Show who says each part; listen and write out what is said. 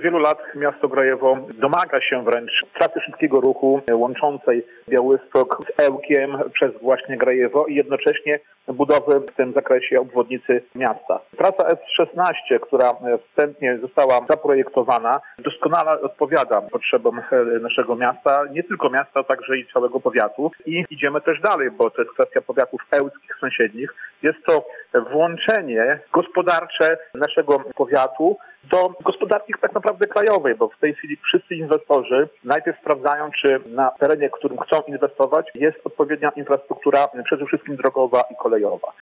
Speaker 1: wielu lat miasto Grajewo domaga się wręcz trasy szybkiego ruchu łączącej Białystok z Ełkiem przez właśnie Grajewo i jednocześnie budowy w tym zakresie obwodnicy miasta. Trasa S16, która wstępnie została zaprojektowana, doskonale odpowiada potrzebom naszego miasta, nie tylko miasta, także i całego powiatu. I idziemy też dalej, bo to jest kwestia powiatów ełckich, sąsiednich. Jest to włączenie gospodarcze naszego powiatu do gospodarki tak naprawdę krajowej, bo w tej chwili wszyscy inwestorzy najpierw sprawdzają, czy na terenie, w którym chcą inwestować, jest odpowiednia infrastruktura, przede wszystkim drogowa i kolejowa.